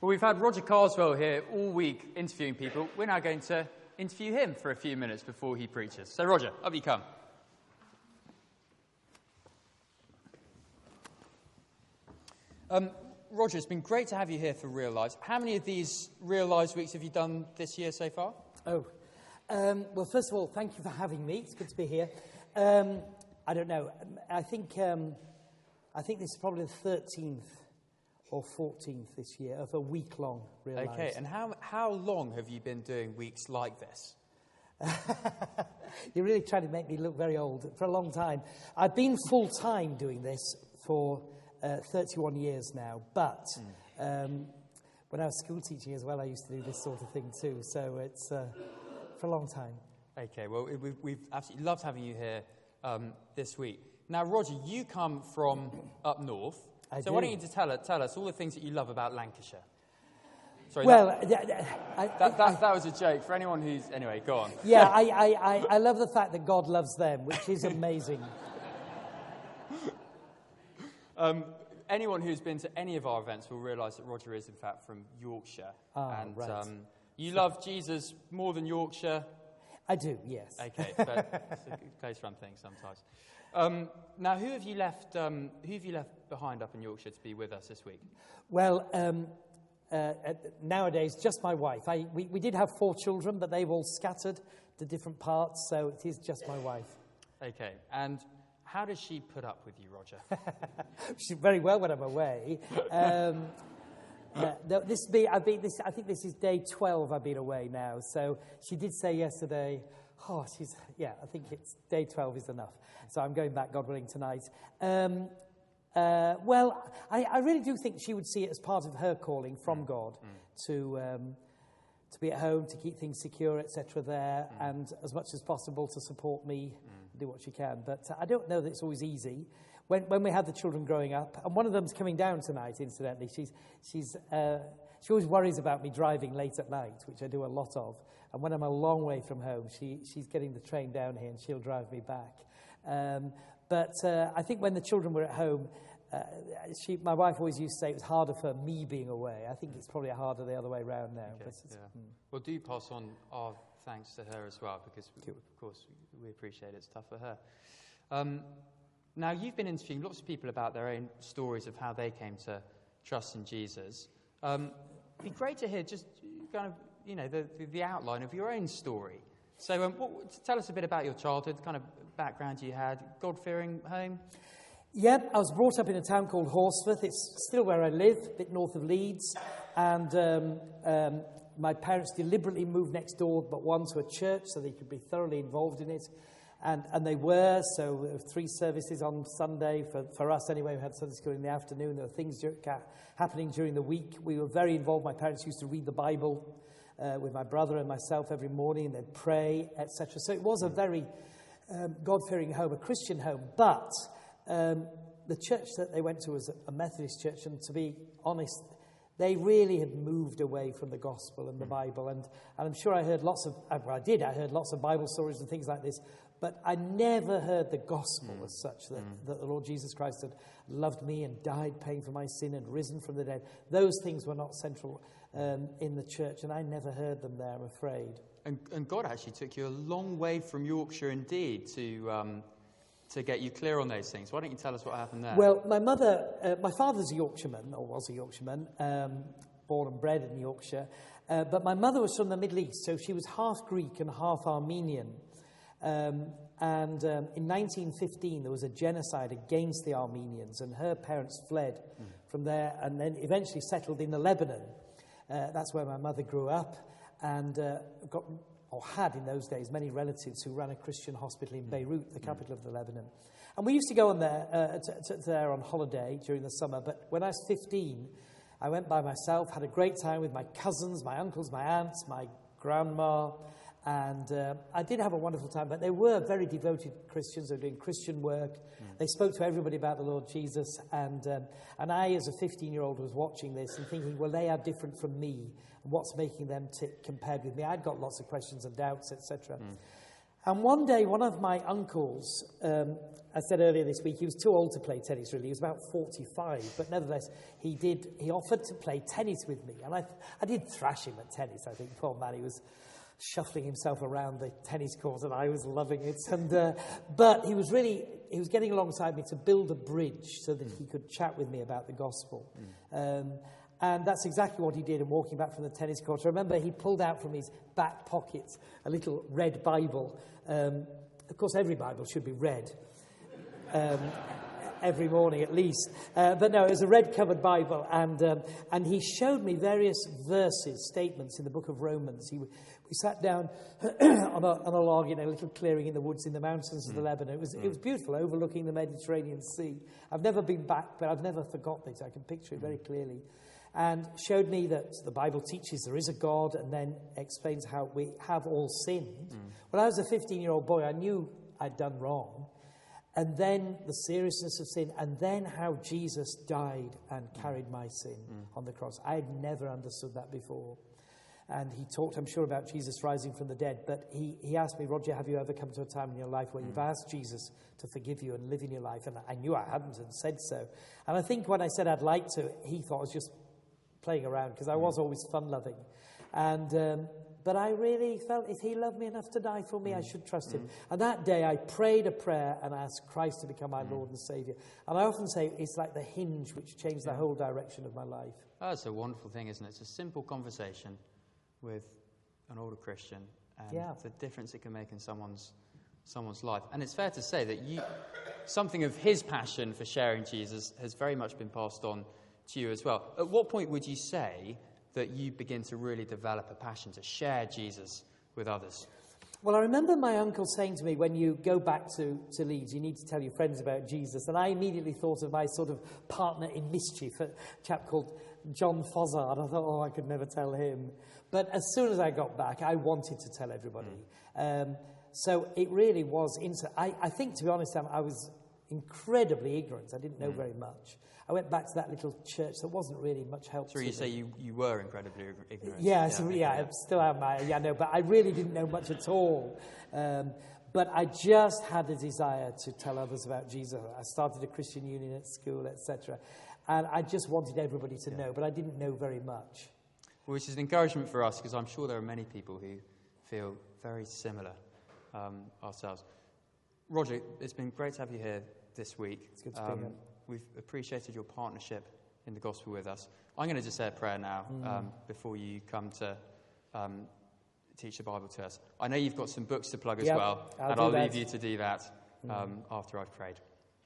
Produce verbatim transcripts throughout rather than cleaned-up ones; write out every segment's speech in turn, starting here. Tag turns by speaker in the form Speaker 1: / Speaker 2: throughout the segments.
Speaker 1: Well, we've had Roger Carswell here all week interviewing people. We're now going to interview him for a few minutes before he preaches. So, Roger, up you come. Um, Roger, it's been great to have you here for Real Lives. How many of these Real Lives weeks have you done this year so far?
Speaker 2: Oh, um, well, first of all, thank you for having me. It's good to be here. Um, I don't know. I think um, I think this is probably the thirteenth or fourteenth this year of a week-long Real Lives.
Speaker 1: Okay, and how how long have you been doing weeks like this?
Speaker 2: You're really trying to make me look very old. For a long time. I've been full-time doing this for uh, thirty-one years now, but mm. um, when I was school teaching as well, I used to do this sort of thing too, so it's uh, for a long time.
Speaker 1: Okay, well, we've, we've absolutely loved having you here um, this week. Now, Roger, you come from up north.
Speaker 2: I
Speaker 1: so
Speaker 2: do.
Speaker 1: why don't you just tell, tell us all the things that you love about Lancashire? Sorry,
Speaker 2: well,
Speaker 1: that,
Speaker 2: th- th- I,
Speaker 1: that, that, that was a joke. For anyone who's... Anyway, go on.
Speaker 2: Yeah, I, I, I, I love the fact that God loves them, which is amazing.
Speaker 1: um, anyone who's been to any of our events will realise that Roger is, in fact, from Yorkshire.
Speaker 2: Ah,
Speaker 1: and
Speaker 2: right.
Speaker 1: um, you love Jesus more than Yorkshire.
Speaker 2: I do, yes.
Speaker 1: Okay, but it's a close run thing sometimes. Um, now, who have you left? Um, who have you left behind up in Yorkshire to be with us this week?
Speaker 2: Well, um, uh, nowadays, just my wife. I, we, we did have four children, but they've all scattered to different parts, so it is just my wife.
Speaker 1: Okay, and how does she put up with you, Roger?
Speaker 2: She's very well when I'm away. Um, uh, this be, I've been, this, I think this is day twelve I've been away now, so she did say yesterday, oh, she's, yeah, I think it's day twelve is enough. So I'm going back, God willing, tonight. Um, uh, well, I, I really do think she would see it as part of her calling from God mm. to um, to be at home, to keep things secure, et cetera there, mm. and as much as possible to support me, mm. do what she can. But uh, I don't know that it's always easy. When when we had the children growing up, and one of them's coming down tonight, incidentally, she's she's uh, she always worries about me driving late at night, which I do a lot of. And when I'm a long way from home, she she's getting the train down here, and she'll drive me back. Um, but uh, I think when the children were at home, uh, she, my wife always used to say it was harder for me being away. I think it's probably harder the other way around now.
Speaker 1: Okay,
Speaker 2: but
Speaker 1: yeah.
Speaker 2: hmm.
Speaker 1: Well, do pass on our thanks to her as well, because, we, of course, we appreciate it. It's tough for her. Um, now, you've been interviewing lots of people about their own stories of how they came to trust in Jesus. Um, it'd be great to hear just kind of, you know, the, the, the outline of your own story. So um, what, tell us a bit about your childhood, the kind of background you had, God-fearing home.
Speaker 2: Yeah, I was brought up in a town called Horsforth. It's still where I live, a bit north of Leeds. And um, um, my parents deliberately moved next door but one to a church so they could be thoroughly involved in it. And, and they were, so there were three services on Sunday, for, for us anyway. We had Sunday school in the afternoon. There were things dur- happening during the week. We were very involved. My parents used to read the Bible uh, with my brother and myself every morning, and they'd pray, et cetera. So it was a very um, God-fearing home, a Christian home. But um, the church that they went to was a Methodist church, and to be honest, they really had moved away from the gospel and the Bible. And, and I'm sure I heard lots of, well, I did, I heard lots of Bible stories and things like this, but I never heard the gospel mm. as such, that, mm. that the Lord Jesus Christ had loved me and died paying for my sin and risen from the dead. Those things were not central um, in the church, and I never heard them there, I'm afraid.
Speaker 1: And, and God actually took you a long way from Yorkshire indeed to um, to get you clear on those things. Why don't you tell us what happened there?
Speaker 2: Well, my mother, uh, my father's a Yorkshireman, or was a Yorkshireman, um, born and bred in Yorkshire, uh, but my mother was from the Middle East, so she was half Greek and half Armenian. Um, and um, in nineteen fifteen, there was a genocide against the Armenians, and her parents fled mm. from there and then eventually settled in the Lebanon. Uh, that's where my mother grew up and uh, got, or had in those days, many relatives who ran a Christian hospital in Beirut, the capital mm. of the Lebanon. And we used to go on there, uh, to, to there on holiday during the summer, but when I was fifteen, I went by myself, had a great time with my cousins, my uncles, my aunts, my grandma. And uh, I did have a wonderful time, but they were very devoted Christians. They were doing Christian work. Mm. They spoke to everybody about the Lord Jesus. And um, and I, as a fifteen-year-old, was watching this and thinking, well, they are different from me. And what's making them tick compared with me? I'd got lots of questions and doubts, et cetera. Mm. And one day, one of my uncles, um, I said earlier this week, he was too old to play tennis, really. He was about forty-five, but nevertheless, he did. He offered to play tennis with me. And I, I did thrash him at tennis, I think. Poor man, he was shuffling himself around the tennis court, and I was loving it. And uh, But he was really, he was getting alongside me to build a bridge so that he could chat with me about the gospel. Mm. Um, And that's exactly what he did in walking back from the tennis court. I remember he pulled out from his back pocket a little red Bible. Um, of course, every Bible should be read. Um, every morning at least. Uh, but no, it was a red-covered Bible. And um, and he showed me various verses, statements in the book of Romans. He, we sat down on, a, on a log in a little clearing in the woods in the mountains of the Lebanon. It was, it was beautiful, overlooking the Mediterranean Sea. I've never been back, but I've never forgotten it. I can picture it very clearly. And showed me that the Bible teaches there is a God, and then explains how we have all sinned. Mm. When I was a fifteen-year-old boy, I knew I'd done wrong. And then the seriousness of sin, and then how Jesus died and mm. carried my sin mm. on the cross. I had never understood that before. And he talked, I'm sure, about Jesus rising from the dead. But he, he asked me, Roger, have you ever come to a time in your life where mm. you've asked Jesus to forgive you and live in your life? And I knew I hadn't, and said so. And I think when I said I'd like to, he thought I was just playing around, because I was always fun-loving. And um, but I really felt if he loved me enough to die for me, mm. I should trust him. Mm. And that day I prayed a prayer and asked Christ to become my mm. Lord and Saviour. And I often say it's like the hinge which changed yeah. the whole direction of my life.
Speaker 1: Oh, it's a wonderful thing, isn't it? It's a simple conversation with an older Christian, and yeah. the difference it can make in someone's someone's life. And it's fair to say that you, something of his passion for sharing Jesus has very much been passed on to you as well. At what point would you say that you begin to really develop a passion to share Jesus with others?
Speaker 2: Well, I remember my uncle saying to me, when you go back to, to Leeds, you need to tell your friends about Jesus. And I immediately thought of my sort of partner in mischief, a chap called John Fozzard. I thought, oh, I could never tell him. But as soon as I got back, I wanted to tell everybody. Mm. Um, so it really was instant. I, I think, to be honest, I was incredibly ignorant. I didn't know mm. very much. I went back to that little church that wasn't really much help
Speaker 1: so
Speaker 2: to
Speaker 1: you
Speaker 2: me.
Speaker 1: say you, you were incredibly ignorant?
Speaker 2: Yeah, yeah, so, yeah, I still am. I, yeah, no, but I really didn't know much at all. Um, but I just had a desire to tell others about Jesus. I started a Christian union at school, et cetera. And I just wanted everybody to yeah. know, but I didn't know very much.
Speaker 1: Which is an encouragement for us, because I'm sure there are many people who feel very similar um, ourselves. Roger, it's been great to have you here this week.
Speaker 2: It's good to
Speaker 1: um,
Speaker 2: be here.
Speaker 1: We've appreciated your partnership in the gospel with us. I'm going to just say a prayer now mm. um, before you come to um, teach the Bible to us. I know you've got some books to plug as
Speaker 2: yep,
Speaker 1: well,
Speaker 2: I'll
Speaker 1: and I'll
Speaker 2: that.
Speaker 1: leave you to do that um, mm. after I've prayed.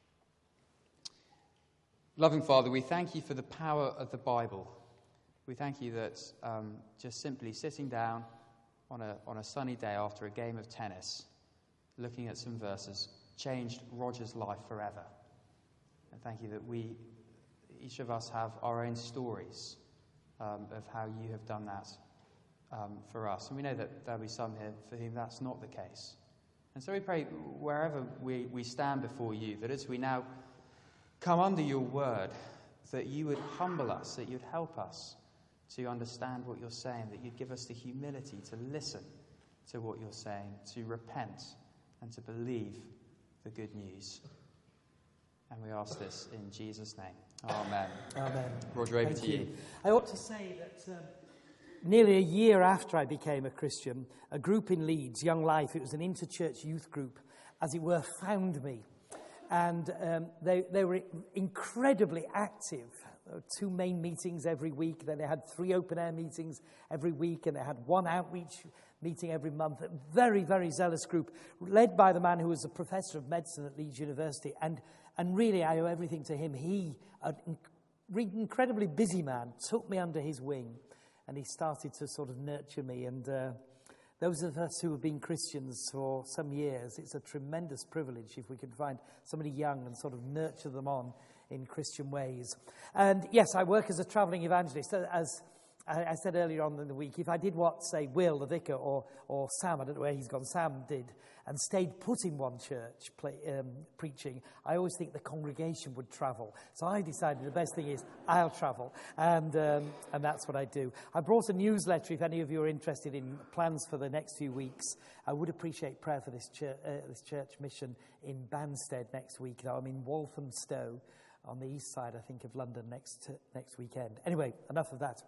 Speaker 1: Loving Father, we thank you for the power of the Bible. We thank you that um, just simply sitting down on a, on a sunny day after a game of tennis, looking at some verses, changed Roger's life forever. And thank you that we, each of us, have our own stories um, of how you have done that um, for us. And we know that there'll be some here for whom that's not the case. And so we pray, wherever we, we stand before you, that as we now come under your word, that you would humble us, that you'd help us to understand what you're saying, that you'd give us the humility to listen to what you're saying, to repent and to believe the good news. And we ask this in Jesus' name. Amen.
Speaker 2: Amen.
Speaker 1: Roger, over
Speaker 2: Thank
Speaker 1: to
Speaker 2: you.
Speaker 1: you.
Speaker 2: I ought to say that um, nearly a year after I became a Christian, a group in Leeds, Young Life, it was an interchurch youth group, as it were, found me. And um, they, they were incredibly active. There were two main meetings every week. Then they had three open-air meetings every week, and they had one outreach meeting every month. A very, very zealous group, led by the man who was a professor of medicine at Leeds University. And And really, I owe everything to him. He, an incredibly busy man, took me under his wing, and he started to sort of nurture me. And uh, those of us who have been Christians for some years, it's a tremendous privilege if we can find somebody young and sort of nurture them on in Christian ways. And yes, I work as a travelling evangelist. As I, I said earlier on in the week, if I did what, say, Will, the vicar, or, or Sam, I don't know where he's gone, Sam did, and stayed put in one church play, um, preaching, I always think the congregation would travel. So I decided the best thing is I'll travel, and um, and that's what I do. I brought a newsletter if any of you are interested in plans for the next few weeks. I would appreciate prayer for this church, uh, this church mission in Banstead next week. I'm in Walthamstow on the east side, I think, of London next next weekend. Anyway, enough of that.